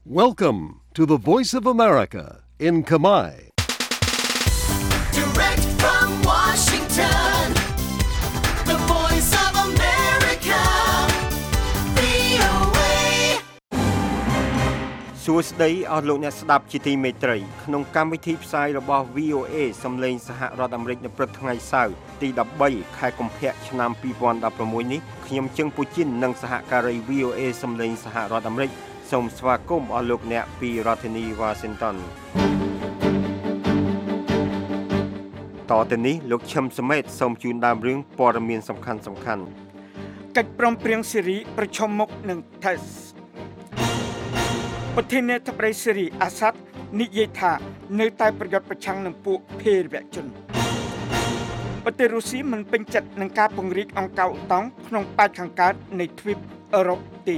Welcome to the Voice of America in Khmer. Direct from Washington, the Voice of America, VOA. សួស្តីអស់លោកអ្នកស្ដាប់ជាទីមេត្រីក្នុងកម្មវិធីផ្សាយរបស់ VOA សំឡេងសហរដ្ឋអាមេរិកនៅព្រឹកថ្ងៃសៅរ៍ទី13ខែកុម្ភៈឆ្នាំ2016នេះខ្ញុំជឹងពូជីននិងសហការី VOA សំឡេងសហរដ្ឋអាមេរិកសូមស្វាគមន៍អស់លោកអ្នកពីរដ្ឋធានី Washington តទៅនេះលោកឈឹមសមេតសូមជូនដើមរឿងព័ត៌មានសំខាន់កិច្ចព្រមព្រៀងស៊េរីប្រឈមមុខនឹងថេសប្រធានាធិបតីស៊េរីអាសាត់និយាយថានៅតែប្រយុទ្ធប្រឆាំងនឹងពួកភេរវជនប្រទេសរុស្ស៊ីមិនពេញចិត្តនឹងការពង្រីកអង្គការអូតង់ក្នុងប៉ែកខាងកើតនៃទ្វីបអឺរ៉ុបទេ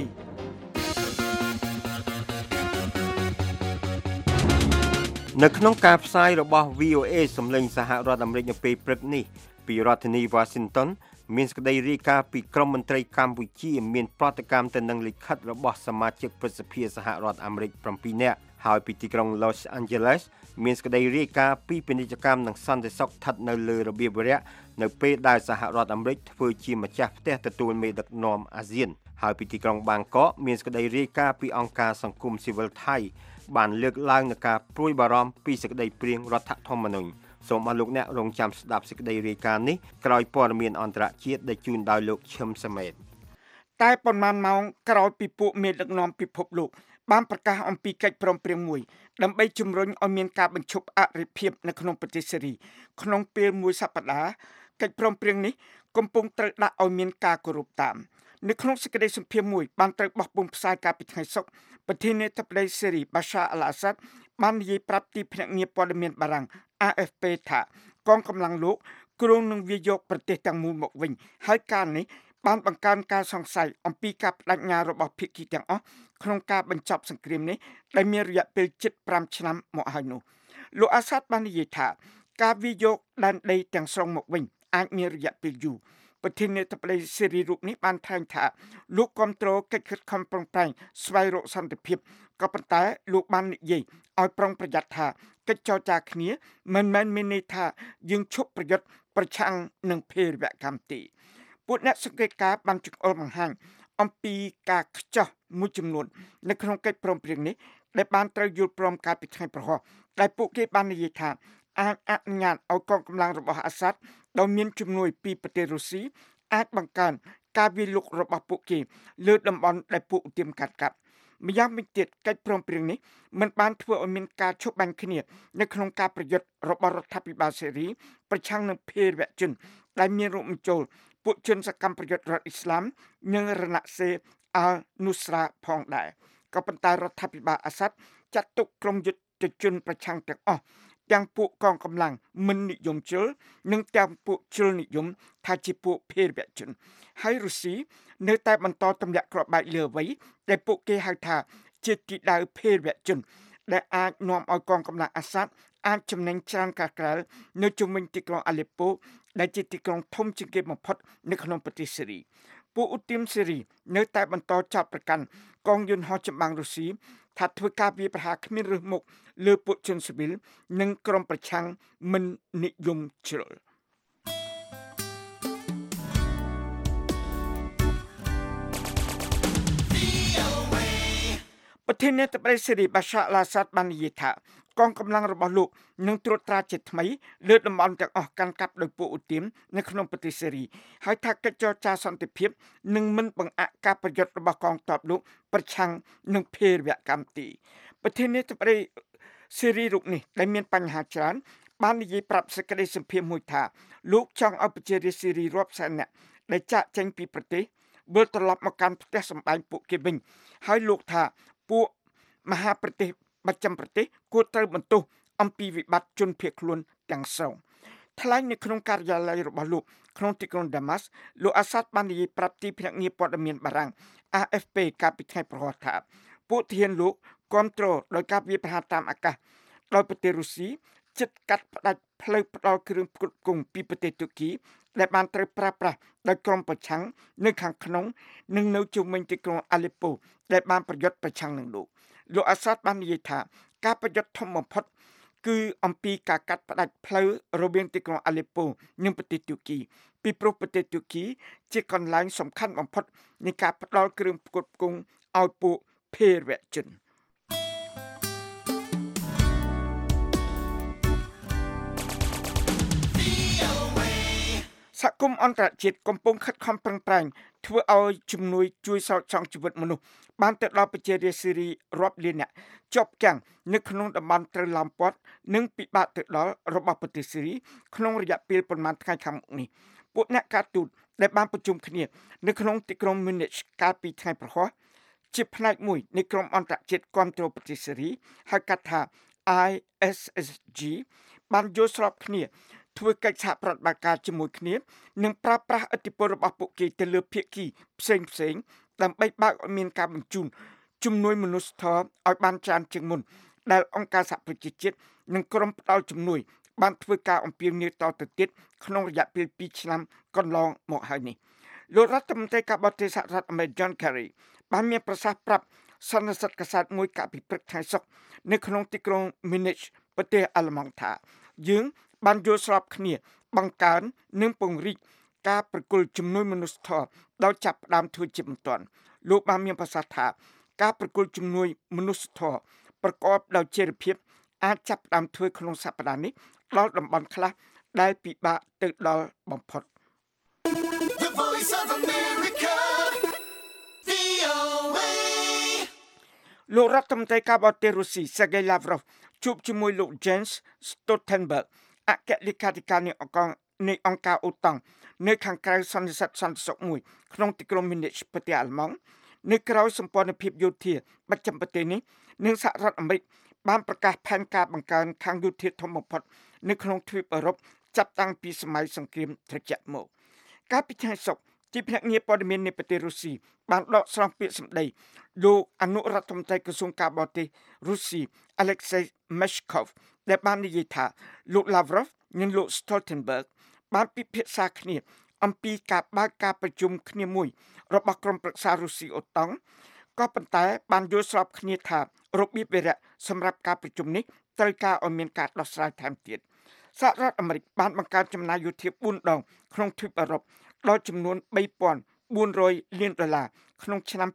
នៅក្នុងការផ្សាយរបស់ VOA សំឡេងសហរដ្ឋអាមេរិកនៅពេលព្រឹកនេះពីរដ្ឋធានី Washington មានសេចក្តីរាយការណ៍ពីក្រមមន្ត្រីកម្ពុជាមានប្រតិកម្មទៅនឹងលិខិតរបស់សមាជិកព្រឹទ្ធសភាសហរដ្ឋអាមេរិក7នាក់ហើយពីទីក្រុង Los Angeles មានសេចក្តីរាយការណ៍ពីពាណិជ្ជកម្មនិងសន្តិសុខស្ថិតនៅលើរបៀបវរៈនៅពេលដែលសហរដ្ឋអាមេរិកធ្វើជាម្ចាស់ផ្ទះទទួលមេដឹកនាំអាស៊ានហើយពីទីក្រុងបាងកកមានសេចក្តីរាយការណ៍ពីអង្គការសង្គមស៊ីវិលថៃបានលើកឡើងនូវការព្រួយបារម្ភពីសេចក្តីព្រាងរដ្ឋធម្មនុញ្ញសូមអរលោកអ្នករងចាំស្ដាប់សេចក្តីរាយការណ៍នេះក្រោយព័ត៌មានអន្តរជាតិដែលជូនដោយលោកឈឹមសមេតតែប៉ុន្មានម៉ោងក្រោយពីពួកមេដឹកនាំពិភពលោកបានប្រកាសអំពីកិច្ចព្រមព្រៀងមួយដើម្បីជំរុញឲ្យមានការបញ្ឈប់អរិភាពនៅក្នុងប្រទេសសេរីក្នុងពេលមួយសប្តាហ៍កិច្ចព្រមព្រៀងនេះកំពុងត្រូវដាក់ឲ្យមានការគោរពតាមនៅក្នុងសេចក្តីសម្ភាសន៍មួយបានត្រូវបោះពុម្ពផ្សាយកាលពីថ្ងៃសុក្រប្រធានាធិបតីសេរី Bashar al-Assad បាននិយាយប្រាប់ទីភ្នាក់ងារព័ត៌មានបារាំង AFP ថាកងកម្លាំងលោកគ្រោងនឹងវាយកប្រទេសទាំងមូលមកវិញហើយការនេះបានបង្កើនការសង្ស័យអំពីការបដិញ្ញារបស់ភាគីទាំងអស់ក្នុងការបញ្ចប់សង្គ្រាមនេះដែលមានរយៈពេលជិត5ឆ្នាំមកហើយនោះលោកអាសាដបាននិយាយថាការវាយកដែនដីទាំងស្រុងមកវិញអាចមានរយៈពេលយូរប្រធានាធិបតីសេរីរូបនេះបានថ្លែងថាលោកគាំទ្រកិច្ចខិតខំប្រឹងប្រែងស្វែងរកសន្តិភាពក៏ប៉ុន្តែលោកបាននិយាយឲ្យប្រុងប្រយ័ត្នថាកិច្ចចរចាគ្នាមិនមែនមានន័យថាយើងឈប់ប្រយុទ្ធប្រឆាំងនឹងភេរវកម្មទេពួកអ្នកសង្កេតការណ៍បានចង្អុលបង្ហាញអំពីការខ្ចោះមួយចំនួននៅក្នុងកិច្ចព្រមព្រៀងនេះដែលបានត្រូវយល់ព្រមកាលពីថ្ងៃប្រហោះដែលពួកគេបាននិយាយថាអាចអនុញ្ញាតឲ្យកងកម្លាំងរបស់អាសាដដែលមានជំនួយពីប្រទេសរុស្ស៊ីអាចបង្កើនការវាយលុករបស់ពួកគេលើតំបន់ដែលពួកឧទាមកាត់ម្យ៉ាងវិញទៀតកិច្ចព្រមព្រៀងនេះមិនបានធ្វើឲ្យមានការឈប់បាញ់គ្នានៅក្នុងការប្រយុទ្ធរបស់រដ្ឋាភិបាលសេរីប្រឆាំងនឹងភេរវជនដែលមានរួមបញ្ចូលពួកជនសកម្មប្រយុទ្ធរដ្ឋអ៊ីស្លាមនិងរណសេរអាល់នូស្រាផងដែរក៏ប៉ុន្តែរដ្ឋាភិបាលអាសាដចាត់ទុកក្រុមយុទ្ធជនប្រឆាំងទាំងអស់ទាំងពួកកងកម្លាំងមិននិយមជលនិងទាំងពួកជលនិយមថាជាពួកភេរវជនហើយរុស្ស៊ីនៅតែបន្តទម្លាក់គ្រាប់បែកលើអ្វីដែលពួកគេហៅថាជាគីដៅភេរវជនដែលអាចនាំឲ្យកងកម្លាំងអាសាដអាចចំណេញច្រើនកាក្រែលនៅជុំវិញទីក្រុងអាឡេប៉ូដែលជាទីក្រុងធំជាងគេបំផុតនៅក្នុងប្រទេសសេរីពួកឧទាមសេរីនៅតែបន្តចាប់ប្រកាន់កងយន្តហោះចម្បាំងរុស្ស៊ីថាធ្វើការវាយប្រហារគ្មានរើសមុខលើពួកជនស៊ីវិលនិងក្រុមប្រឆាំងមិននិយមជ្រុលប្រធានាធិបតីសេរី Bashar al-Assad បាននិយាយថាកងកម្លាំងរបស់លោកនឹងត្រួតត្រាជាថ្មីលើតំបន់ទាំងអស់កាន់កាប់ដោយពួកឧទាមនៅក្នុងប្រទេសសេរីហើយថាកិច្ចចរចាសន្តិភាពនឹងមិនបង្អាក់ការប្រយុទ្ធរបស់កងទ័ពលោកប្រឆាំងនឹងភេរវកម្មទេប្រធានាធិបតីសេរីរូបនេះដែលមានបញ្ហាច្រើនបាននិយាយប្រាប់សេចក្តីសម្ភាសន៍មួយថាលោកចង់ឲ្យប្រជារាស្ត្រសេរីរាប់សែននាក់ដែលចាកចេញពីប្រទេសវិលត្រឡប់មកកាន់ផ្ទះសម្បែងពួកគេវិញហើយលោកថាពួកមហាប្រទេសបច្ចឹមប្រទេសគួរត្រូវបន្ទោសអំពីវិបត្តិជនភៀសខ្លួនទាំងស្រុងថ្លែងនៅក្នុងការិយាល័យរបស់លោកក្នុងទីក្រុងដាម៉ាស់លោកអាសាដបាននិយាយប្រាប់ទីភ្នាក់ងារព័ត៌មានបារាំង AFP កាលពីថ្ងៃប្រហោះថាពួកធានលោកគាំទ្រដោយការវាយប្រហារតាមអាកាសដោយប្រទេសរុស្ស៊ីជិតកាត់ផ្ដាច់ផ្លូវផ្ដាល់គ្រឿងផ្គត់ផ្គង់ពីប្រទេសទូគីដែលបានត្រូវប្រើប្រាស់ដោយក្រុមប្រឆាំងនៅខាងក្នុងនិងនៅជុំវិញទីក្រុងអាឡេប៉ូដែលបានប្រយុទ្ធប្រឆាំងនឹងលោកអាសាដបាននិយាយថាការប្រយុទ្ធធំបំផុតគឺអំពីការកាត់ផ្ដាច់ផ្លូវរវាងទីក្រុងអាឡេប៉ូនិងប្រទេសទូគីពីព្រោះប្រទេសទូគីជាកន្លែងសំខាន់បំផុតនៃការផ្ដាល់គ្រឿងផ្គត់ផ្គង់ឲ្យពួកភេរវជនសហគមន៍អន្តរជាតិកំពុងខិតខំប្រឹងប្រែងធ្វើឲ្យជំនួយជួយសោកសងជីវិតមនុស្សបានទៅដល់ប្រជារាស្ត្រស៊េរីរាប់លាននាក់ជាប់គាំងនៅក្នុងតំបន់ត្រូវឡោមព័ទ្ធនិងពិបាកទៅដល់របស់ប្រទេសស៊េរីក្នុងរយៈពេលប្រមាណថ្ងៃខាងមុខនេះពួកអ្នកការទូតដែលបានប្រជុំគ្នានៅក្នុងទីក្រុង Munich កាលពីថ្ងៃប្រហ័សជាផ្នែកមួយនៃក្រុមអន្តរជាតិគាំទ្រប្រទេសស៊េរីហៅកាត់ថា ISSG បានយល់ស្របគ្នាធ្វើកិច្ចសហប្រតិបត្តិការជាមួយគ្នានិងប្រើប្រាស់ឥទ្ធិពលរបស់ពួកគេទៅលើភាគីផ្សេងៗដើម្បីបើកឲ្យមានការបញ្ជូនជំនួយមនុស្សធម៌ឲ្យបានច្រើនជាងមុនដែលអង្គការសហប្រជាជាតិនិងក្រុមផ្ដល់ជំនួយបានធ្វើការអំពាវនាវតទៅទៀតក្នុងរយៈពេល2ឆ្នាំកន្លងមកហើយនេះលោករដ្ឋមន្ត្រីការបរទេសសហរដ្ឋអាមេរិក John Kerry បានមានប្រសាសន៍ប្រាប់សន្និសីទកាសែតមួយកាលពីព្រឹកថ្ងៃសុក្រនៅក្នុងទីក្រុង Munich ប្រទេសអាល្លឺម៉ង់ថាយើងបានយល់ស្របគ្នាបង្កើននិងពង្រីកការប្រគល់ជំនួយមនុស្សធម៌ដោយចាប់ផ្ដើមធ្វើជាបន្ទាន់លោកបានមានប្រសាសន៍ថាការប្រគល់ជំនួយមនុស្សធម៌ប្រកបដោយចីរភាពអាចចាប់ផ្ដើមធ្វើក្នុងសប្តាហ៍នេះដល់តំបន់ខ្លះដែលពិបាកទៅដល់បំផុត The Voice of America, VOA. លោករដ្ឋមន្ត្រីការបរទេសរុស្ស៊ី Sergei Lavrov ជួបជាមួយលោក Jens Stoltenberg អគ្គលេខាធិការនៃអង្គការអូតាំងនៅខាងក្រៅសន្និសីទសន្តិសុខមួយក្នុងទីក្រុង Munich ប្រទេសអាល្លឺម៉ង់នៅក្រៅសម្ព័ន្ធភាពយោធាបច្ចឹមប្រទេសនេះនិងសហរដ្ឋអាមេរិកបានប្រកាសផែនការបង្កើនខាងយោធាធំបំផុតនៅក្នុងទ្វីបអឺរ៉ុបចាប់តាំងពីសម័យសង្គ្រាមត្រជាក់មកកាលពីថ្ងៃសុក្រទីភ្នាក់ងារព័ត៌មាននៃប្រទេសរុស្ស៊ីបានដកស្រង់ពាក្យសម្ដីលោកអនុរដ្ឋមន្ត្រីក្រសួងការបរទេសរុស្ស៊ី Alexei Meshkov ដែលបាននិយាយថាលោក Lavrov និងលោក Stoltenberg បានពិភាក្សាគ្នាអំពីការបើកការប្រជុំគ្នាមួយរបស់ក្រុមប្រឹក្សារុស្ស៊ីអូតាំងក៏ប៉ុន្តែបានយល់ស្របគ្នាថារបៀបវារៈសម្រាប់ការប្រជុំនេះត្រូវការឲ្យមានការដោះស្រាយថែមទៀតសហរដ្ឋអាមេរិកបានបង្កើនចំណាយយោធា4ដងក្នុងទ្វីបអឺរ៉ុបដល់ចំនួន$3,400 លានក្នុងឆ្នាំ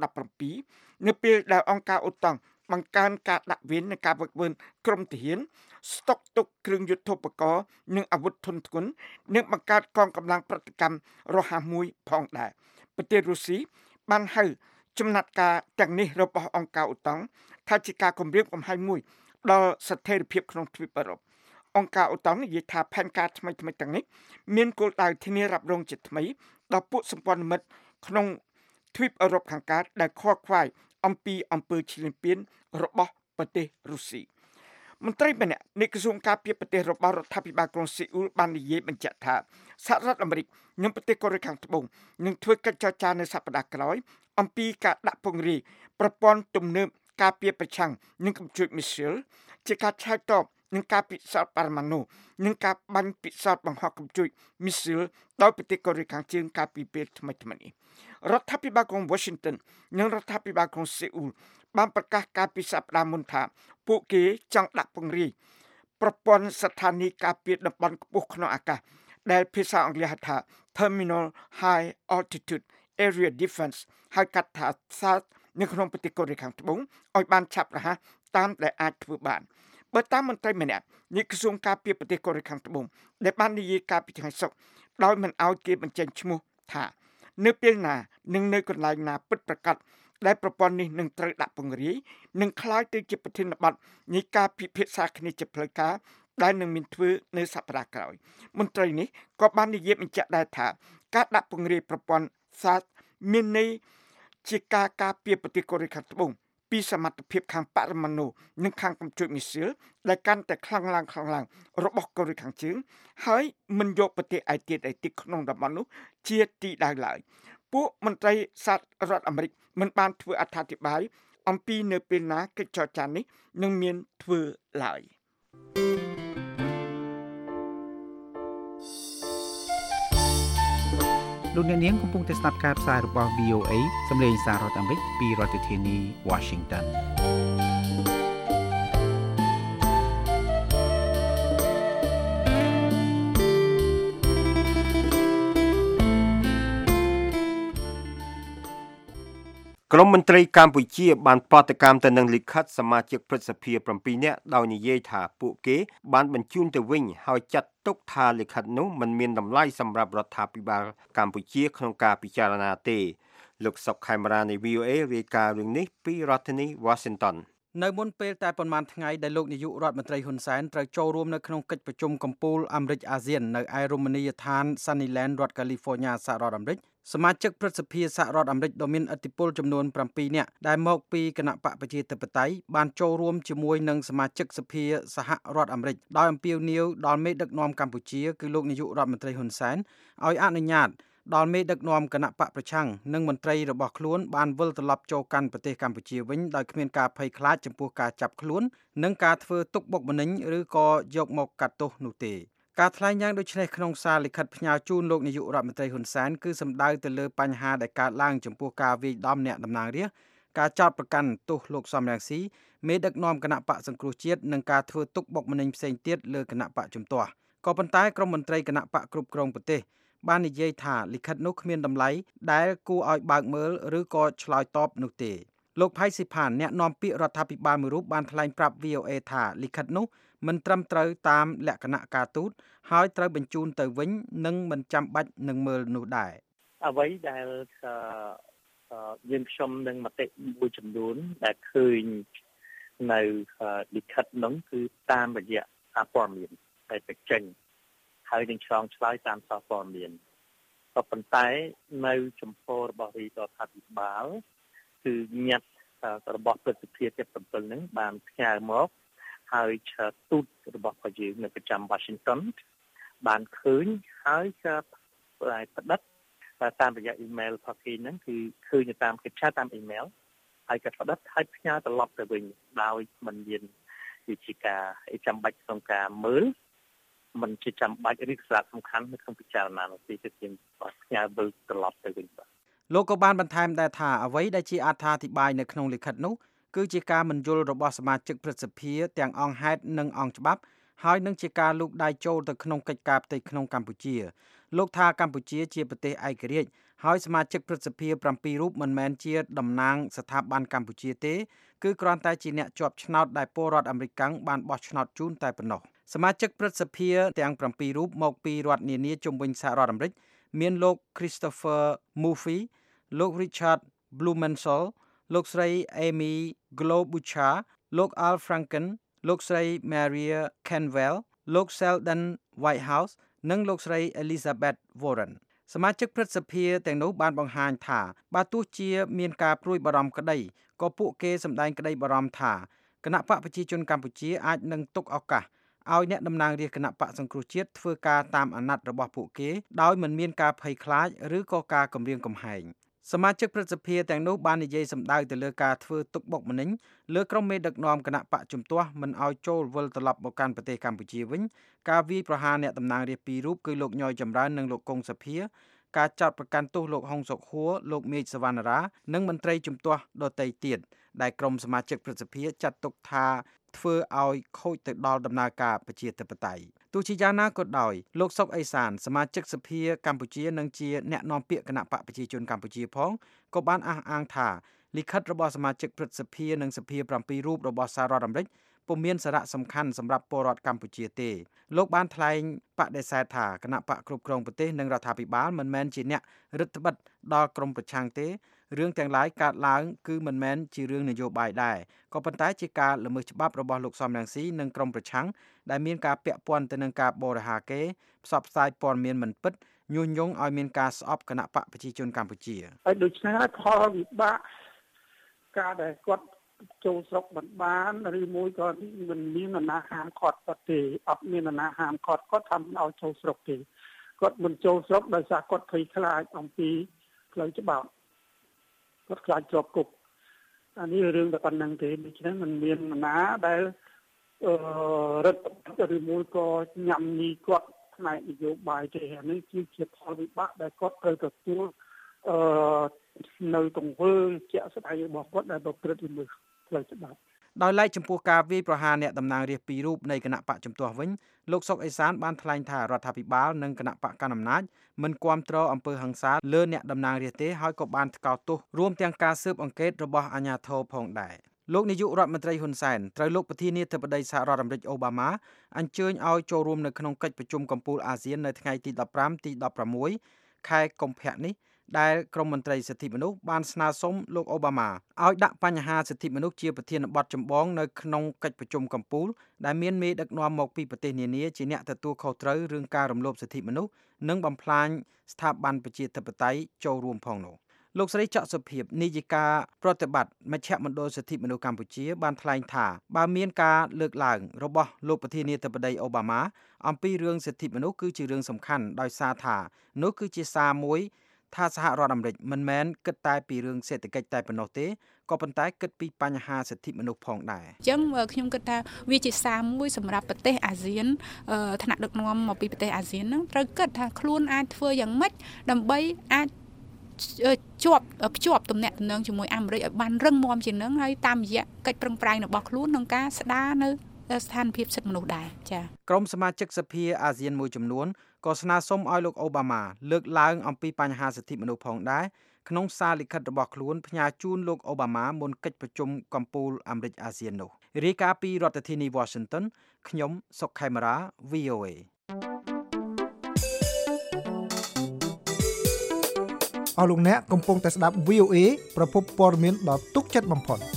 2017នៅពេលដែលអង្គការអូតាំងបង្កើនការដាក់វេននៃការវឹកវើក្រុមទាហានស្តុកទុកគ្រឿងយុទ្ធោបករណ៍និងអាវុធធុនធ្ងន់និងបង្កើតកងកម្លាំងប្រតិកម្មរហ័សមួយផងដែរប្រទេសរុស្ស៊ីបានហៅចំណាត់ការទាំងនេះរបស់អង្គការអូតាំងថាជាការគំរាមកំហែងមួយដល់ស្ថិរភាពក្នុងទ្វីបអឺរ៉ុបអង្គការអូតាំងនិយាយថាផែនការថ្មីៗទាំងនេះមានគោលដៅធានារ៉ាប់រងជាថ្មីដល់ពួកសម្ព័ន្ធមិត្តក្នុងទ្វីបអឺរ៉ុបខាងកើតដែលខកខ្វាយអំពីអំពើឈ្លានពានរបស់ប្រទេសរុស្ស៊ីមន្ត្រីម្នាក់នៃក្រសួងការពារប្រទេសរបស់រដ្ឋាភិបាលក្រុងសេអ៊ូលបាននិយាយបញ្ជាក់ថាសហរដ្ឋអាមេរិកនិងប្រទេសកូរ៉េខាងត្បូងនឹងធ្វើកិច្ចចរចានៅសប្តាហ៍ក្រោយអំពីការដាក់ពង្រាយប្រព័ន្ធទំនើបការពារប្រឆាំងនឹងកំជូតមីស៊ីលជាការឆ្លើយតបនឹងការពិសោធន៍ប៉ារ៉ាម៉ាណូនិងការបាញ់ពិសោធន៍បង្ហោះកំជូតមីស៊ីលដោយប្រទេសកូរ៉េខាងជើងកាលពីពេលថ្មីៗនេះរដ្ឋាភិបាលក្រុង Washington និងរដ្ឋាភិបាលក្រុងសេអ៊ូលបានប្រកាសកាលពីសប្តាហ៍មុនថាពួកគេចង់ដាក់ពង្រាយប្រព័ន្ធស្ថានីយការពារតំបន់ខ្ពស់ក្នុងអាកាសដែលភាសាអង់គ្លេសហៅថា Terminal High Altitude Area Defense ហៅកាត់ថា THAAD នៅក្នុងប្រទេសកូរ៉េខាងត្បូងឲ្យបានឆាប់រហ័សតាមដែលអាចធ្វើបានបើតាមមន្ត្រីម្នាក់នៃក្រសួងការពារប្រទេសកូរ៉េខាងត្បូងដែលបាននិយាយកាលពីថ្ងៃសុក្រដោយមិនឲ្យគេបញ្ចេញឈ្មោះថានៅពេលណានិងនៅកន្លែងណាពិតប្រាកដដែលប្រព័ន្ធនេះនឹងត្រូវដាក់ពង្រាយនិងคล้ายទៅជាប្រធានបទនៃការពិភាក្សាគ្នាជាផ្លូវការដែលនឹងមានធ្វើនៅសប្តាហ៍ក្រោយមន្ត្រីនេះក៏បាននិយាយបញ្ជាក់ដែរថាការដាក់ពង្រាយប្រព័ន្ធ THAAD មានន័យជាការការពារប្រទេសកូរ៉េខាងត្បូងពីសមត្ថភាពខាងបរិមាណូនិងខាងកំជូតមីស៊ីលដែលកាន់តែខ្លាំងឡើងរបស់កូរ៉េខាងជើងហើយមិនយកប្រទេសឯទៀតក្នុងតំបន់នោះជាទីដៅឡើយពួកមន្ត្រីសហរដ្ឋអាមេរិកមិនបានធ្វើអត្ថាធិប្បាយអំពីនៅពេលណាកិច្ចចរចានេះនឹងមានធ្វើឡើយលោកអ្នកនាងកំពុងតែស្ដាប់ការផ្សាយរបស់ VOA សំឡេងសាររដ្ឋអាមេរិកពីរដ្ឋធានី Washington ក្រមមន្ត្រីកម្ពុជាបានប្រតិកម្មទៅនឹងលិខិតសមាជិកព្រឹទ្ធសភា7នាក់ដោយនិយាយថាពួកគេបានបញ្ជូនទៅវិញហើយចាត់ទុកថាលិខិតនោះមិនមានតម្លៃសម្រាប់រដ្ឋាភិបាលកម្ពុជាក្នុងការពិចារណាទេលោកសុកខេមរានៃ VOA រាយការណ៍រឿងនេះពីរដ្ឋធានី Washington នៅមុនពេលតែប៉ុន្មានថ្ងៃដែលលោកនាយករដ្ឋមន្ត្រីហ៊ុនសែនត្រូវចូលរួមនៅក្នុងកិច្ចប្រជុំកំពូលអាមេរិកអាស៊ាននៅឯរមណីយដ្ឋាន Sunnyland រដ្ឋ California សហរដ្ឋអាមេរិកសមាជិកព្រឹទ្ធសភាសហរដ្ឋអាមេរិកដ៏មានឥទ្ធិពលចំនួន7នាក់ដែលមកពីគណៈបកប្រជាធិបតេយ្យបានចូលរួមជាមួយនឹងសមាជិកសភាសហរដ្ឋអាមេរិកដោយអំពាវនាវដល់មេដឹកនាំកម្ពុជាគឺលោកនាយករដ្ឋមន្ត្រីហ៊ុនសែនឲ្យអនុញ្ញាតដល់មេដឹកនាំគណៈបកប្រឆាំងនិងមន្ត្រីរបស់ខ្លួនបានវិលត្រឡប់ចូលកាន់ប្រទេសកម្ពុជាវិញដោយគ្មានការភ័យខ្លាចចំពោះការចាប់ខ្លួននិងការធ្វើទុកបុកម្នេញឬក៏យកមកកាត់ទោសនោះទេការថ្លែងយ៉ាងដូចនេះក្នុងសារលិខិតផ្ញើជូនលោកនាយករដ្ឋមន្ត្រីហ៊ុនសែនគឺសំដៅទៅលើបញ្ហាដែលកើតឡើងចំពោះការវាយដំអ្នកតំណាងរាស្ត្រការចោទប្រកាន់ទោសលោកសំរងស៊ីមេដឹកនាំគណៈបកសង្គ្រោះជាតិនិងការធ្វើទុកបុកម្នេញផ្សេងទៀតលើគណៈបកជំទាស់ក៏ប៉ុន្តែក្រុមមន្ត្រីគណៈបកគ្រប់គ្រងប្រទេសបាននិយាយថាលិខិតនោះគ្មានតម្លៃដែលគួរឲ្យបើកមើលឬក៏ឆ្លើយតបនោះទេលោកផៃស៊ីផានអ្នកនាំពាក្យរដ្ឋាភិបាលមួយរូបបានថ្លែងប្រាប់ VOA ថាលិខិតនោះមិនត្រឹមត្រូវតាមលក្ខណៈការទូតហើយត្រូវបញ្ជូនទៅវិញនិងមិនចាំបាច់នឹងមើលនោះដែរអ្វីដែលយើងខ្ញុំនឹងមតិមួយចំនួនដែលឃើញនៅលិខិតនោះគឺតាមរយៈសារព័ត៌មានដែលបញ្ចេញហើយនឹងឆ្លងឆ្លើយតាមសារព័ត៌មានក៏ប៉ុន្តែនៅចំពោះរបស់រដ្ឋាភិបាលគឺញាត់របស់ព្រឹទ្ធសភាទាំង7ហ្នឹងបានផ្ញើមកហើយទូតរបស់របស់យើងនៅប្រចាំ Washington បានឃើញហើយក៏ផ្ដិតតាមរយៈអ៊ីមែលរបស់គេហ្នឹងគឺឃើញតាមគេឆាតតាមអ៊ីមែលហើយក៏ផ្ដិតហើយផ្ញើត្រឡប់ទៅវិញដោយមិនមានវិជាការចាំបាច់ក្នុងការមើលមិនជាចាំបាច់ឬសារៈសំខាន់នៅក្នុងពិចារណានោះទេគឺយើងផ្ញើវិលត្រឡប់ទៅវិញបាទលោកក៏បានបន្ថែមដែរថាអ្វីដែលជាអត្ថាធិប្បាយនៅក្នុងលិខិតនោះគឺជាការមិនយល់របស់សមាជិកព្រឹទ្ធសភាទាំងអង្គហេតុនិងអង្គច្បាប់ហើយនឹងជាការលូកដៃចូលទៅក្នុងកិច្ចការផ្ទៃក្នុងកម្ពុជាលោកថាកម្ពុជាជាប្រទេសឯករាជ្យហើយសមាជិកព្រឹទ្ធសភា7រូបមិនមែនជាតំណាងស្ថាប័នកម្ពុជាទេគឺគ្រាន់តែជាអ្នកជាប់ឆ្នោតដែលពលរដ្ឋអាមេរិកបានបោះឆ្នោតជូនតែប៉ុណ្ណោះសមាជិកព្រឹទ្ធសភាទាំង7រូបមកពីរដ្ឋនានាជុំវិញសហរដ្ឋអាមេរិកមានលោក Christopher Murphy លោក Richard Blumenthal លោកស្រី Amy Klobuchar លោក Al Franken លោកស្រី Maria Canwell លោក Sheldon Whitehouse និងលោកស្រី Elizabeth Warren សមាជិកព្រឹទ្ធសភាទាំងនោះបានបង្ហាញថាបើទោះជាមានការព្រួយបារម្ភក្តីក៏ពួកគេសម្ដែងក្តីបារម្ភថាគណៈបកប្រជាជនកម្ពុជាអាចនឹងទុកឱកាសឲ្យអ្នកតំណាងរាស្ត្រគណៈបកសង្គ្រោះជាតិធ្វើការតាមអាណត្តិរបស់ពួកគេដោយមិនមានការភ័យខ្លាចឬក៏ការគំរាមកំហែងសមាជិកព្រឹទ្ធសភាទាំងនោះបាននិយាយសម្ដៅទៅលើការធ្វើទុកបុកម្នេញលើក្រុមមេដឹកនាំគណៈបកជំទាស់មិនឲ្យចូលវិលត្រឡប់មកកាន់ប្រទេសកម្ពុជាវិញការវាយប្រហារអ្នកតំណាងរាស្ត្រ2រូបគឺលោកញយចម្រើននិងលោកកុងសុភាការចោទប្រកាន់ទោសលោកហុងសុខហួរលោកមេឃសវណ្ណរានិងមន្ត្រីជំទាស់ដទៃទៀតដែលក្រុមសមាជិកព្រឹទ្ធសភាចាត់ទុកថាធ្វើឲ្យខូចទៅដល់ដំណើរការប្រជាធិបតេយ្យទោះជាយ៉ាងណាក៏ដោយលោកសុកអេសានសមាជិកសភាកម្ពុជានិងជាអ្នកនាំពាក្យគណៈបកប្រជាជនកម្ពុជាផងក៏បានអះអាងថាលិខិតរបស់សមាជិកព្រឹទ្ធសភានិងសភា7រូបរបស់សហរដ្ឋអាមេរិកពុំមានសារៈសំខាន់សម្រាប់ពលរដ្ឋកម្ពុជាទេលោកបានថ្លែងបដិសេធថាគណៈបកគ្រប់គ្រងប្រទេសនិងរដ្ឋាភិបាលមិនមែនជាអ្នករឹតបន្តឹងដល់ក្រមប្រឆាំងទេរឿងទាំងឡាយកើតឡើងគឺមិនមែនជារឿងនយោបាយដែរក៏ប៉ុន្តែជាការល្មើសច្បាប់របស់លោកសំរងស៊ីនិងក្រមប្រឆាំងដែលមានការពាក់ព័ន្ធទៅនឹងការបរិហាកេរ្តិ៍ផ្សព្វផ្សាយព័ត៌មានមិនពិតញុះញង់ឲ្យមានការស្អប់គណៈបកប្រជាជនកម្ពុជាហើយដូច្នេះហើយផលវិបាកការដែលគាត់ចូលស្រុកមិនបានឬមួយក៏មិនមាននរណាហាមឃាត់គាត់ទេអត់មាននរណាហាមឃាត់គាត់ថាមិនឲ្យចូលស្រុកទេគាត់មិនចូលស្រុកដោយសារគាត់ភ័យខ្លាចអំពីផ្លូវច្បាប់គាត់ខ្លាចជាប់គុកអានេះរឿងតែប៉ុណ្្នឹងទេដូច្នេះមិនមាននរណាដែលរឹតបន្តឹងឬមួយក៏ញ៉ាំញីគាត់ផ្នែកនយោបាយទេអានេះគឺជាផលវិបាកដែលគាត់ត្រូវទទួលនៅទង្វើជាក់ស្ដែងរបស់គាត់ដែលប្រព្រឹត្តល្មើសផ្លូវច្បាប់ដោយឡែកចំពោះការវាយប្រហារអ្នកតំណាងរាស្ត្រពីររូបនៃគណៈបកជំទាស់វិញលោកសុកអេសានបានថ្លែងថារដ្ឋាភិបាលនិងគណៈបកកណ្ដាលអំណាចមិនគាំទ្រអំពើហិង្សាលើអ្នកតំណាងរាស្ត្រទេហើយក៏បានថ្កោលទោសរួមទាំងការស៊ើបអង្កេតរបស់អាជ្ញាធរផងដែរលោកនាយករដ្ឋមន្ត្រីហ៊ុនសែនត្រូវលោកប្រធានាធិបតីសហរដ្ឋអាមេរិកអូបាម៉ាអញ្ជើញឲ្យចូលរួមនៅក្នុងកិច្ចប្រជុំកំពូលអាស៊ាននៅថ្ងៃទី15ទី16ខែកុម្ភៈនេះដែលក្រមមន្ត្រីសិទ្ធិមនុស្សបានស្នើសុំលោកអូបាម៉ាឲ្យដាក់បញ្ហាសិទ្ធិមនុស្សជាប្រធានបទចម្បងនៅក្នុងកិច្ចប្រជុំកំពូលដែលមានមេដឹកនាំមកពីប្រទេសនានាជាអ្នកទទួលខុសត្រូវរឿងការរំលោភសិទ្ធិមនុស្សនិងបំផ្លាញស្ថាប័នប្រជាធិបតេយ្យចូលរួមផងនោះលោកស្រីច័កសុភាពនាយិកាប្រតិបត្តិមជ្ឈមណ្ឌលសិទ្ធិមនុស្សកម្ពុជាបានថ្លែងថាបើមានការលើកឡើងរបស់លោកប្រធានាធិបតីអូបាម៉ាអំពីរឿងសិទ្ធិមនុស្សគឺជារឿងសំខាន់ដោយសារថានោះគឺជាសារមួយថាសហរដ្ឋអាមេរិកមិនមែនគិតតែពីរឿងសេដ្ឋកិច្ចតែប៉ុណ្ណោះទេក៏ប៉ុន្តែគិតពីបញ្ហាសិទ្ធិមនុស្សផងដែរអញ្ចឹងខ្ញុំគិតថាវាជាសារមួយសម្រាប់ប្រទេសអាស៊ានថ្នាក់ដឹកនាំមកពីប្រទេសអាស៊ានហ្នឹងត្រូវគិតថាខ្លួនអាចធ្វើយ៉ាងម៉េចដើម្បីអាចភ្ជាប់ទំនាក់ទំនងជាមួយអាមេរិកឲ្យបានរឹងមាំជាងនឹងហើយតាមរយៈកិច្ចប្រឹងប្រែងរបស់ខ្លួនក្នុងការស្ដារនៅស្ថានភាពសិទ្ធិមនុស្សដែរចា៎ក្រុមសមាជិកសភាអាស៊ានមួយចំនួនក៏ស្នើសុំឲ្យលោកអូបាម៉ាលើកឡើងអំពីបញ្ហាសិទ្ធិមនុស្សផងដែរក្នុងសារលិខិតរបស់ខ្លួនផ្ញើជូនលោកអូបាម៉ាមុនកិច្ចប្រជុំកំពូលអាមេរិកអាស៊ាននោះរាយការណ៍ពីរដ្ឋធានី Washington ខ្ញុំសុកខេមរា VOA អស់លោកអ្នកកំពុងតែស្ដាប់ VOA ប្រភពព័ត៌មានដ៏ទុកចិត្តបំផុត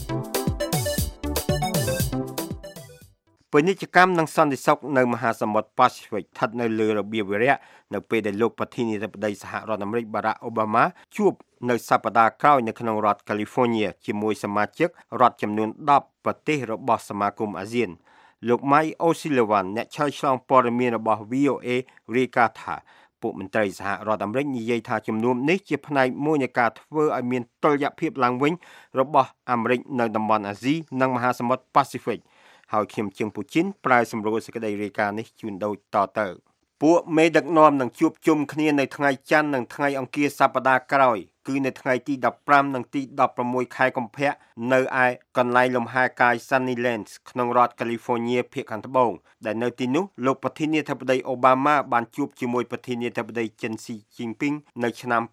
ពាណិជ្ជកម្មនិងសន្តិសុខនៅមហាសមុទ្រ Pacific ស្ថិតនៅលើរបៀបវារៈនៅពេលដែលលោកប្រធានាធិបតីសហរដ្ឋអាមេរិក Barack Obama ជួបនៅសប្តាហ៍ក្រោយនៅក្នុងរដ្ឋ California ជាមួយសមាជិករដ្ឋចំនួន10ប្រទេសរបស់សមាគមអាស៊ានលោក Mike O'Sullivan អ្នកឆ្លើយឆ្លងព័ត៌មានរបស់ VOA រាយការណ៍ថាពួកមន្ត្រីសហរដ្ឋអាមេរិកនិយាយថាជំនុំនេះជាផ្នែកមួយនៃការធ្វើឲ្យមានតុល្យភាពឡើងវិញរបស់អាមេរិកនៅតំបន់អាស៊ីនិងមហាសមុទ្រ Pacific ហើយខ្ញុំជើងពូជីនប្រើសម្រួលសេចក្តីរាយការណ៍នេះជូនដូចតទៅពួកមេដឹកនាំនឹងជួបជុំគ្នានៅថ្ងៃច័ន្ទនិងថ្ងៃអង្គារសប្តាហ៍ក្រោយគឺនៅថ្ងៃទី15និងទី16ខែកុម្ភៈនៅឯកន្លែងលំហែកាយ Sunnylands ក្នុងរដ្ឋ California ភាគខាងត្បូងដែលនៅទីនោះលោកប្រធានាធិបតីអូបាម៉ាបានជួបជាមួយប្រធានាធិបតីចិនស៊ីជីនពីងនៅឆ្នាំ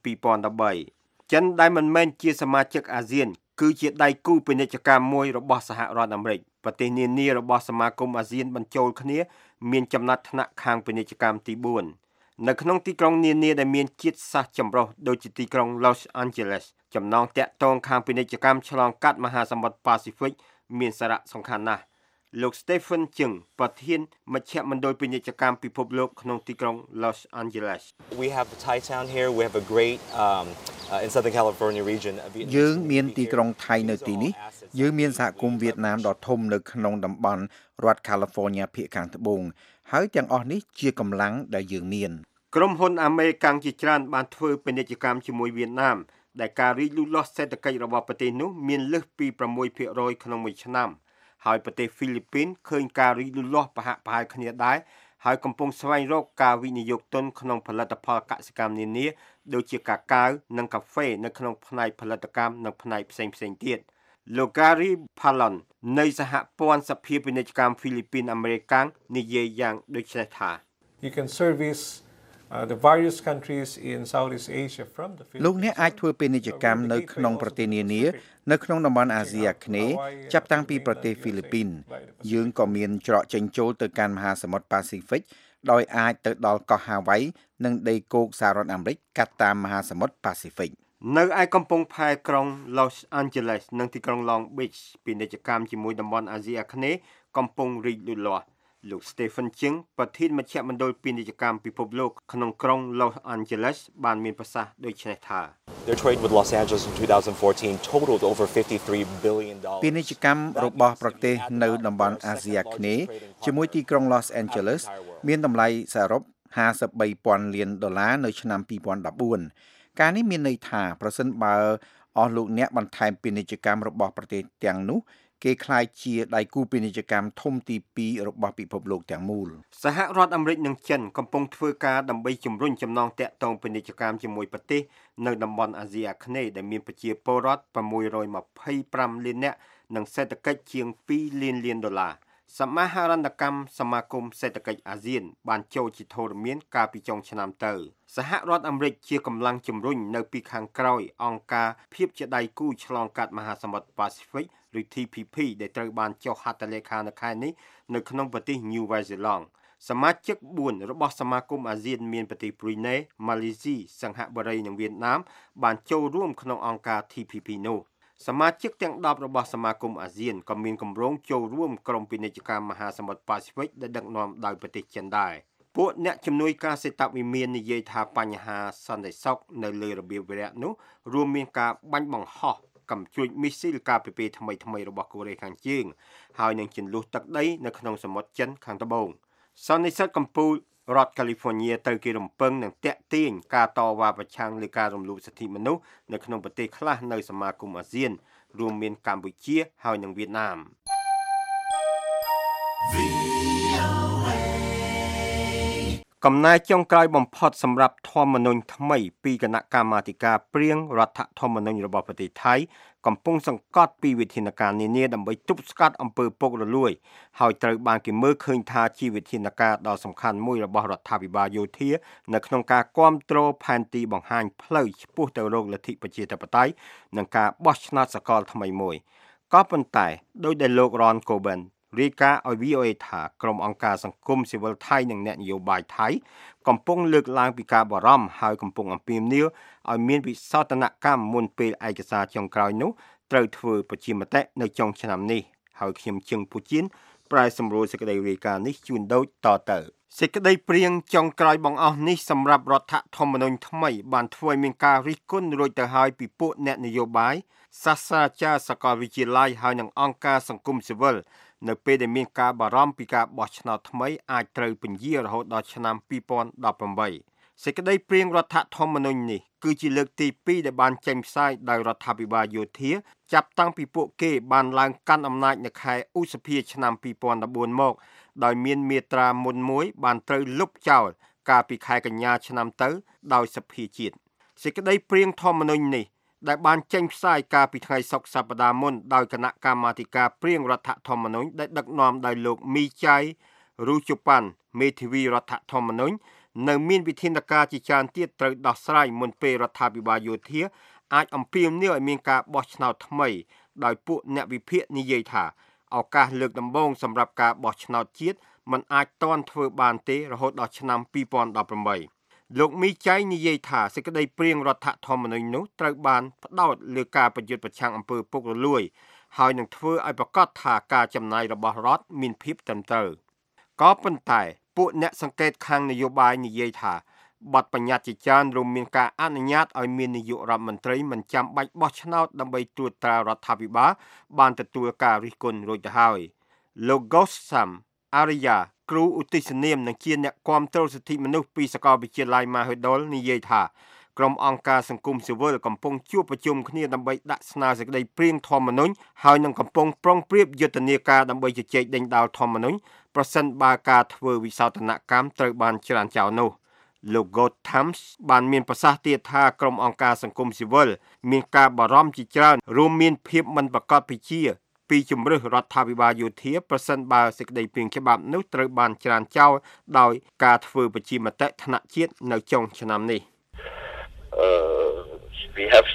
2013ចិនដែលមិនមែនជាសមាជិកអាស៊ានគឺជាដៃគូពាណិជ្ជកម្មមួយរបស់សហរដ្ឋអាមេរិកប្រទេសនានារបស់សមាគមអាស៊ានបញ្ចូលគ្នាមានចំណាត់ថ្នាក់ខាងពាណិជ្ជកម្មទី4នៅក្នុងទីក្រុងនានាដែលមានជាតិសាសន៍ចម្រុះដូចជាទីក្រុង Los Angeles ចំណងតាក់ទងខាងពាណិជ្ជកម្មឆ្លងកាត់មហាសមុទ្រ Pacific មានសារៈសំខាន់ណាស់លោក Stephen Chung ប្រធានមជ្ឈមណ្ឌលពាណិជ្ជកម្មពិភពលោកក្នុងទីក្រុង Los Angeles We have the Thai town here we have a great in Southern California region យើងមានទីក្រុងថៃនៅទីនេះយើងមានសហគមន៍វៀតណាមដ៏ធំនៅក្នុងតំបន់រដ្ឋ California ភាគខាងត្បូងហើយទាំងអស់នេះជាកម្លាំងដែលយើងមានក្រុមហ៊ុនអាមេរិកជាច្រើនបានធ្វើពាណិជ្ជកម្មជាមួយវៀតណាមដែលការរីកលូតលាស់សេដ្ឋកិច្ចរបស់ប្រទេសនោះមានលើសពី 6% ក្នុងមួយឆ្នាំហើយប្រទេសហ្វីលីពីនឃើញការរីកលូតលាស់ប្រហាក់ប្រហែលគ្នាដែរហើយកំពុងស្វែងរកការវិនិយោគទុនក្នុងផលិតផលកសិកម្មនានាដូចជាកាកាវនិងកាហ្វេនៅក្នុងផ្នែកផលិតកម្មនិងផ្នែកផ្សេងៗទៀតលោក Gary Pallon នៃសហព័ន្ធសភាពាណិជ្ជកម្មហ្វីលីពីនអាមេរិកនិយាយយ៉ាងដូចនេះថា You can service the various countries in Southeast Asia from the Philippines លោកអ្នកអាចធ្វើពាណិជ្ជកម្មនៅក្នុងប្រទេសនានានៅក្នុងតំបន់អាស៊ីអាគ្នេយ៍ចាប់តាំងពីប្រទេសហ្វីលីពីនយើងក៏មានច្រកចេញចូលទៅកាន់មហាសមុទ្រ Pacific ដោយអាចទៅដល់កោះ Hawaii និងដីគោកសហរដ្ឋអាមេរិកកាត់តាមមហាសមុទ្រ Pacific នៅឯកំពង់ផែក្រុង Los Angeles និងទីក្រុង Long Beach ពាណិជ្ជកម្មជាមួយតំបន់អាស៊ីអាគ្នេយ៍កំពុងរីកលូតលាស់លោក Stephen Chung ប្រធានមជ្ឈមណ្ឌលពាណិជ្ជកម្មពិភពលោកក្នុងក្រុង Los Angeles បានមានប្រសាសន៍ដូចនេះថា Their trade with Los Angeles in 2014 totaled over $53 billion ពាណិជ្ជកម្មរបស់ប្រទេសនៅតំបន់អាស៊ីអាគ្នេយ៍ជាមួយទីក្រុង Los Angeles មានតម្លៃសរុប $53,000 លាននៅឆ្នាំ2014ការនេះមានន័យថាប្រសិនបើអស់លោកអ្នកបន្ថែមពាណិជ្ជកម្មរបស់ប្រទេសទាំងនោះគេคล้ายជាដៃគូពាណិជ្ជកម្មធំទី2របស់ពិភពលោកទាំងមូលសហរដ្ឋអាមេរិកនិងចិនកំពុងធ្វើការដើម្បីជំរុញចំណងទាក់ទងពាណិជ្ជកម្មជាមួយប្រទេសនៅតំបន់អាស៊ីអាគ្នេយ៍ដែលមានប្រជាពលរដ្ឋ625លាននាក់និងសេដ្ឋកិច្ចជាង2លានលានដុល្លារសមាហរណកម្មសមាគមសេដ្ឋកិច្ចអាស៊ានបានចូលជាធរមានកាលពីចុងឆ្នាំទៅសហរដ្ឋអាមេរិកជាកម្លាំងជំរុញនៅពីខាងក្រោយអង្គការភាពជាដៃគូឆ្លងកាត់មហាសមុទ្រប៉ាស៊ីហ្វិកឬ TPP ដែលត្រូវបានចុះហត្ថលេខានៅខែនេះនៅក្នុងប្រទេស New Zealand សមាជិក4របស់សមាគមអាស៊ានមានប្រទេសប្រ៊ុយណេម៉ាឡេស៊ីសិង្ហបុរីនិងវៀតណាមបានចូលរួមក្នុងអង្គការ TPP នោះសមាជិកទាំង10របស់សមាគមអាស៊ានក៏មានគម្រោងចូលរួមក្រុមពាណិជ្ជកម្មមហាសមុទ្រប៉ាស៊ីហ្វិកដែលដឹកនាំដោយប្រទេសចិនដែរពួកអ្នកជំនួយការសេដ្ឋវិមាននិយាយថាបញ្ហាសន្តិសុខនៅលើរបៀបវារៈនោះរួមមានការបាញ់បង្ហោះកំជួចមីស៊ីលការពីពេលថ្មីរបស់កូរ៉េខាងជើងហើយនឹងជន្លុះទឹកដីនៅក្នុងសមុទ្រចិនខាងត្បូងសន្និសីទកម្ពុជារដ្ឋ California ទៅគេរំពឹងនឹងតាក់ទាញការតវ៉ាប្រឆាំងលើការរំលោភសិទ្ធិមនុស្សនៅក្នុងប្រទេសខ្លះនៅសមាគមអាស៊ានរួមមានកម្ពុជាហើយនិងវៀតណាមកំណែចុងក្រោយបំផុតសម្រាប់ធម្មនុញ្ញថ្មីពីគណៈកម្មាធិការព្រៀងរដ្ឋធម្មនុញ្ញរបស់ប្រទេសថៃកំពុងសង្កត់ពីវិធានការនានាដើម្បីទប់ស្កាត់អំពើពុករលួយហើយត្រូវបានគេមើលឃើញថាជាវិធានការដ៏សំខាន់មួយរបស់រដ្ឋាភិបាលយោធានៅក្នុងការគាំទ្រផែនទីបង្ហាញផ្លូវឆ្ពោះទៅរកលទ្ធិប្រជាធិបតេយ្យនិងការបោះឆ្នោតសកលថ្មីមួយក៏ប៉ុន្តែដោយដែលលោក Ron Coben រាយការណ៍ឲ្យ VOA ថាក្រុមអង្គការសង្គមស៊ីវិលថៃនិងអ្នកនយោបាយថៃកំពុងលើកឡើងពីការបារម្ភហើយកំពុងអំពាវនាវឲ្យមានវិសោធនកម្មមុនពេលឯកសារចុងក្រោយនោះត្រូវធ្វើប្រជាមតិនៅចុងឆ្នាំនេះហើយខ្ញុំជឹងពូជីនប្រែសម្រួលសេចក្តីរាយការណ៍នេះជូនដូចតទៅសេចក្តីព្រៀងចុងក្រោយបង្អស់នេះសម្រាប់រដ្ឋធម្មនុញ្ញថ្មីបានធ្វើឲ្យមានការរិះគន់រួចទៅហើយពីពួកអ្នកនយោបាយសាស្ត្រាចារ្យសាកលវិទ្យាល័យហើយនិងអង្គការសង្គមស៊ីវិលនៅពេលដែលមានការបារម្ភពីការបោះឆ្នោតថ្មីអាចត្រូវពន្យារហូតដល់ឆ្នាំ2018សេចក្តីព្រៀងរដ្ឋធម្មនុញ្ញនេះគឺជាលើកទី2ដែលបានចេញផ្សាយដោយរដ្ឋាភិបាលយោធាចាប់តាំងពីពួកគេបានឡើងកាន់អំណាចនៅខែឧសភាឆ្នាំ2014មកដោយមានមាត្រាមុនមួយបានត្រូវលុបចោលកាលពីខែកញ្ញាឆ្នាំទៅដោយសភាជាតិសេចក្តីព្រៀងធម្មនុញ្ញនេះដែលបានចេញផ្សាយកាលពីថ្ងៃសុក្រសប្តាហ៍មុនដោយគណៈកម្មាធិការព្រៀងរដ្ឋធម្មនុញ្ញដែលដឹកនាំដោយលោកមីចៃរូជប៉ាន់មេធាវីរដ្ឋធម្មនុញ្ញនៅមានវិធានការជាច្រើនទៀតត្រូវដោះស្រាយមុនពេលរដ្ឋាភិបាលយោធាអាចអំពាវនាវឲ្យមានការបោះឆ្នោតថ្មីដោយពួកអ្នកវិភាគនិយាយថាឱកាសលើកដំបូងសម្រាប់ការបោះឆ្នោតជាតិមិនអាចទាន់ធ្វើបានទេរហូតដល់ឆ្នាំ2018លោកមីចៃនិយាយថាសេចក្តីព្រៀងរដ្ឋធម្មនុញ្ញនោះត្រូវបានផ្ដោតលើការប្រយុទ្ធប្រឆាំងអំពើពុករលួយហើយនឹងធ្វើឲ្យប្រកាសថាការចំណាយរបស់រដ្ឋមានភាពត្រឹមត្រូវក៏ប៉ុន្តែពួកអ្នកសង្កេតខាងនយោបាយនិយាយថាបទបញ្ញត្តិជាច្រើនរួមមានការអនុញ្ញាតឲ្យមាននាយករដ្ឋមន្ត្រីមិនចាំបាច់បោះឆ្នោតដើម្បីត្រួតត្រារដ្ឋាភិបាលបានទទួលការរិះគន់រួចទៅហើយលោក Gosam Arya គ្រូឧទ្ទិសនាមនិងជាអ្នកគាំទ្រសិទ្ធិមនុស្សពីសាកលវិទ្យាល័យ Mahidol និយាយថាក្រុមអង្គការសង្គមស៊ីវិលកំពុងជួបប្រជុំគ្នាដើម្បីដាក់ស្នើសេចក្តីព្រៀងធម្មនុញ្ញហើយនឹងកំពុងប្រុងប្រៀបយុទ្ធនាការដើម្បីជជែកដេញដោលធម្មនុញ្ញប្រសិនបើការធ្វើវិសោធនកម្មត្រូវបានច្រានចោលនោះលោក Gothams បានមានប្រសាសន៍ទៀតថាក្រុមអង្គការសង្គមស៊ីវិលមានការបារម្ភជាច្រើនរួមមានភាពមិនប្រកបវិជ្ជាពីជំរើសរដ្ឋាភិបាលយោធាប្រសិនបើសេចក្តីព្រៀងច្បាប់នោះត្រូវបានច្រានចោលដោយការធ្វើប្រជាមតិថ្នាក់ជាតិនៅចុងឆ្នាំនេះ we have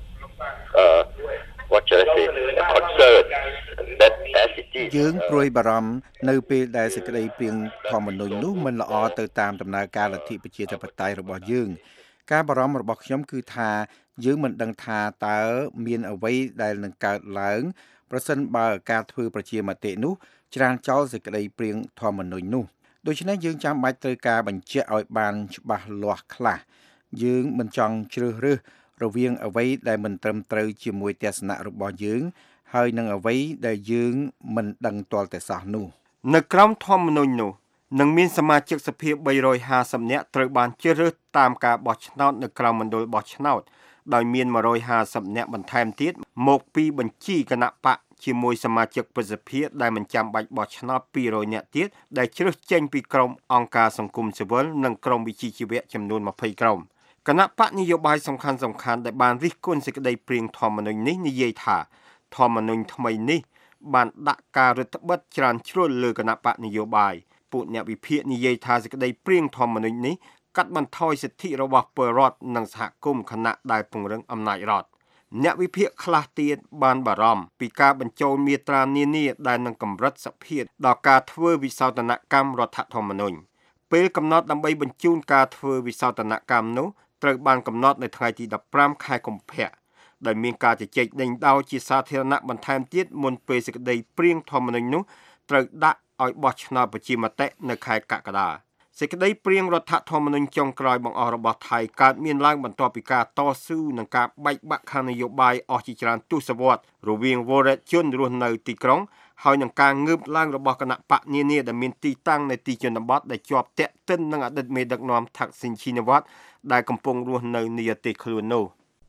what should I say concern that as it is យើងព្រួយបារម្ភនៅពេលដែលសេចក្តីព្រៀងធម្មនុញ្ញនោះមិនល្អទៅតាមដំណើរការលទ្ធិប្រជាធិបតេយ្យរបស់យើងការបារម្ភរបស់ខ្ញុំគឺថាយើងមិនដឹងថាតើមានអ្វីដែលនឹងកើតឡើងប្រសិនបើការធ្វើប្រជាមតិនោះច្រានចោលសេចក្តីព្រៀងធម្មនុញ្ញនោះដូច្នេះយើងចាំបាច់ត្រូវការបញ្ជាក់ឲ្យបានច្បាស់លាស់ខ្លះយើងមិនចង់ជ្រើសរើសរវាងអ្វីដែលមិនត្រឹមត្រូវជាមួយទស្សនៈរបស់យើងហើយនឹងអ្វីដែលយើងមិនដឹងទាល់តែសោះនោះនៅក្រោមធម្មនុញ្ញនោះនឹងមានសមាជិកសភា350នាក់ត្រូវបានជ្រើសរើសតាមការបោះឆ្នោតនៅក្រៅមណ្ឌលបោះឆ្នោតដោយមាន150នាក់បន្ថែមទៀតមកពីបញ្ជីគណៈបកជាមួយសមាជិកប្រសិទ្ធភាពដែលមិនចាំបាច់បោះឆ្នោត200នាក់ទៀតដែលជ្រើសចេញពីក្រុមអង្គការសង្គមស៊ីវិលនិងក្រុមវិជ្ជាជីវៈចំនួន20ក្រុមគណៈបកនយោបាយសំខាន់ដែលបានរិះគន់សេចក្តីព្រាងធម្មនុញ្ញនេះនិយាយថាធម្មនុញ្ញថ្មីនេះបានដាក់ការរដ្ឋបិទច្រើនជ្រុលលើគណៈបកនយោបាយពួកអ្នកវិភាគនិយាយថាសេចក្តីព្រាងធម្មនុញ្ញនេះកាត់បន្ថយសិទ្ធិរបស់ពលរដ្ឋនិងសហគមន៍គណៈដែលពង្រឹងអំណាចរដ្ឋអ្នកវិភាគខ្លះទៀតបានបារម្ភពីការបញ្ចូលមាត្រានានាដែលនឹងកម្រិតសភាដល់ការធ្វើវិសោធនកម្មរដ្ឋធម្មនុញ្ញពេលកំណត់ដើម្បីបញ្ជូនការធ្វើវិសោធនកម្មនោះត្រូវបានកំណត់នៅថ្ងៃទី15ខែកុម្ភៈដែលមានការជជែកដេញដោលជាសាធារណៈបន្ថែមទៀតមុនពេលសេចក្តីព្រាងធម្មនុញ្ញនោះត្រូវដាក់ឲ្យបោះឆ្នោតប្រជាមតិនៅខែកក្កដាសេចក្តីព្រាងរដ្ឋធម្មនុញ្ញចុងក្រោយបង្អស់របស់ថៃកើតមានឡើងបន្ទាប់ពីការតស៊ូនិងការបែកបាក់ខាងនយោបាយអស់ជាច្រើនទសវត្សរ៍រវាងវរជនរស់នៅទីក្រុងហើយនឹងការងើបឡើងរបស់គណៈបកនានាដែលមានទីតាំងនៅទីជនបទដែលជាប់ទាក់ទិននឹងអតីតមេដឹកនាំថាក់ស៊ីនឈីណាវ៉ាត់ដែលកំពុងរស់នៅនាប្រទេសខ្លួននោះ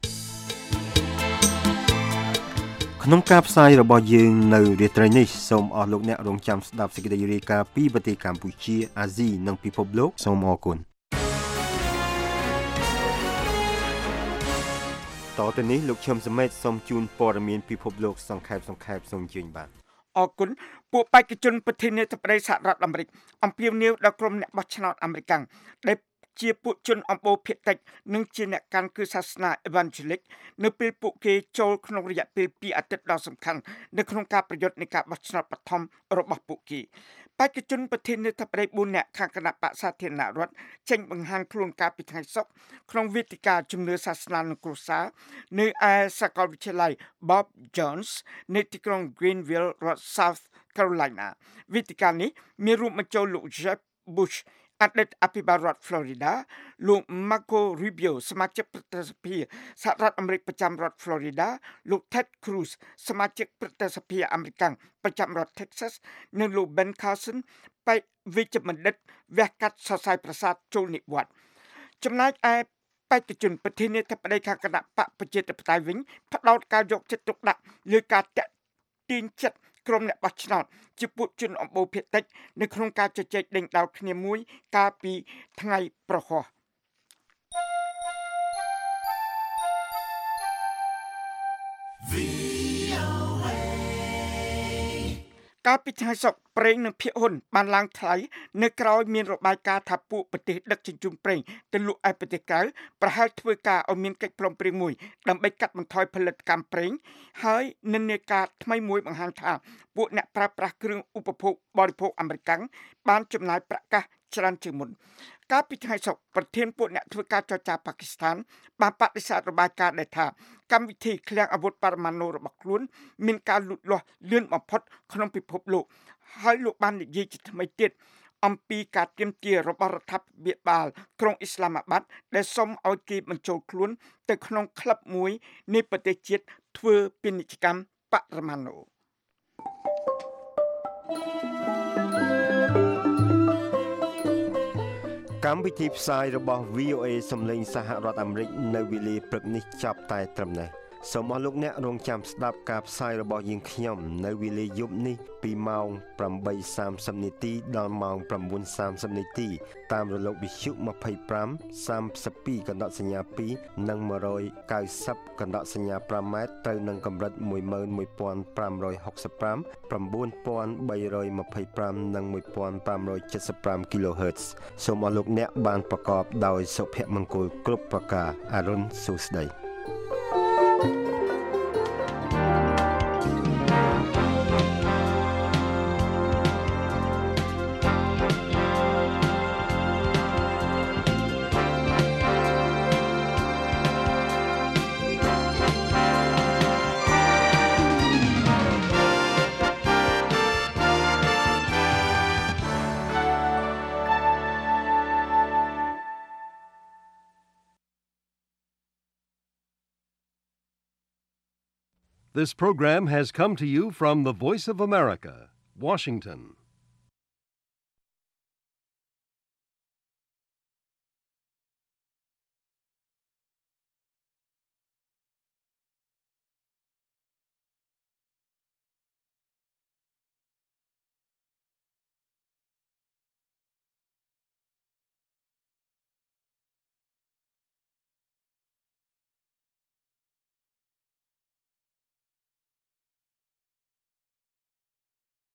ក្នុងការផ្សាយរបស់យើងនៅរាត្រីនេះសូមអរលោកអ្នករងចាំស្ដាប់សេចក្តីរាយការណ៍ពីប្រទេសកម្ពុជាអាស៊ីនិងពិភពលោកសូមអរគុណតទៅនេះលោកឈឹមសមេតសូមជូនព័ត៌មានពិភពលោកសង្ខេបសូមជឿនបាទអរគុណពួកបេក្ខជនប្រធានាធិបតីសហរដ្ឋអាមេរិកអំពាវនាវដល់ក្រុមអ្នកបោះឆ្នោតអាមេរិកដែលជាពួកជនអំបូរភាគតិចនិងជាអ្នកកាន់គ្រឹះសាសនា Evangelic នៅពេលពួកគេចូលក្នុងរយៈពេល2អាទិត្យដ៏សំខាន់នៅក្នុងការប្រយុទ្ធនៃការបោះឆ្នោតបឋមរបស់ពួកគេបេក្ខជនប្រធានាធិបតី4នាក់ខាងគណៈបក្សសាធារណរដ្ឋចេញបង្ហាញខ្លួនកាលពីថ្ងៃសុក្រក្នុងវេទិកាជំនឿសាសនានិងគ្រួសារនៅឯសាកលវិទ្យាល័យ Bob Jones នៅទីក្រុង Greenville រដ្ឋ South Carolina វេទិកានេះមានរួមបញ្ចូលលោក Jeb Bushអតីតអភិបាលរដ្ឋ Florida លោក Marco Rubio សមាជិកប្រតិសភាសហរដ្ឋអាមេរិកប្រចាំរដ្ឋ Florida លោក Ted Cruz សមាជិកប្រតិសភាអាមេរិកប្រចាំរដ្ឋ Texas និងលោក Ben Carson បេក្ខវិជ្ជបណ្ឌិតវះកាត់សរសៃប្រាសាទចូលនិវត្តន៍ចំណែកឯបេក្ខជនប្រធានាធិបតីខាងគណៈបកប្រជាធិបតេយ្យវិញផ្ដោតការយកចិត្តទុកដាក់លើការតាក់ទាញចិត្តក្រុមអ្នកបោះឆ្នោតជាពួកជនអំបូរភាគតិចនៅក្នុងការជជែកដេញដោលគ្នាមួយកាលពីថ្ងៃប្រហោះកាលពីថ្ងៃសុក្រប្រេងនិងភាគហ៊ុនបានឡើងថ្លៃនៅក្រៅមានរបាយការណ៍ថាពួកប្រទេសដឹកជញ្ជូនប្រេងទៅលក់ឯប្រទេសក្រៅប្រហែលធ្វើការឲ្យមានកិច្ចព្រមព្រៀងមួយដើម្បីកាត់បន្ថយផលិតកម្មប្រេងហើយនិន្នាការថ្មីមួយបង្ហាញថាពួកអ្នកប្រើប្រាស់គ្រឿងឧបភោគបរិភោគអាមេរិកបានចំណាយប្រាក់កាសច្រើនជាងមុនកាលពីថ្ងៃសុក្រប្រធានពួកអ្នកធ្វើការចរចាប៉ាគីស្ថានបានបដិសេធរបាយការណ៍ដែលថាកម្មវិធីឃ្លាំងអាវុធបរមាណូរបស់ខ្លួនមានការលូតលាស់លឿនបំផុតក្នុងពិភពលោកហើយលោកបាននិយាយជាថ្មីទៀតអំពីការទាមទាររបស់រដ្ឋាភិបាលក្រុងអ៊ីស្លាមាបាត់ដែលសុំឲ្យគេបញ្ចូលខ្លួនទៅក្នុងក្លឹបមួយនៃប្រទេសជាតិធ្វើពាណិជ្ជកម្មបរមាណូកម្មវិធីផ្សាយរបស់ VOA សំឡេងសហរដ្ឋអាមេរិកនៅវេលាព្រឹកនេះចាប់តែត្រឹមនេះសូមអរលោកអ្នករងចាំស្ដាប់ការផ្សាយរបស់យើងខ្ញុំនៅវេលាយប់នេះពីម៉ោង 8:30 នាទីដល់ម៉ោង 9:30 នាទីតាមរលកវិទ្យុ25 32កណ្ដកសញ្ញា2និង190កណ្ដកសញ្ញា5ម៉ែត្រត្រូវនឹងកម្រិត 11565 9325 និង 1575 kHz សូមអរលោកអ្នកបានប្រកបដោយសុភមង្គលគ្រប់ប្រការអរុនសួស្តី This program has come to you from the Voice of America, Washington.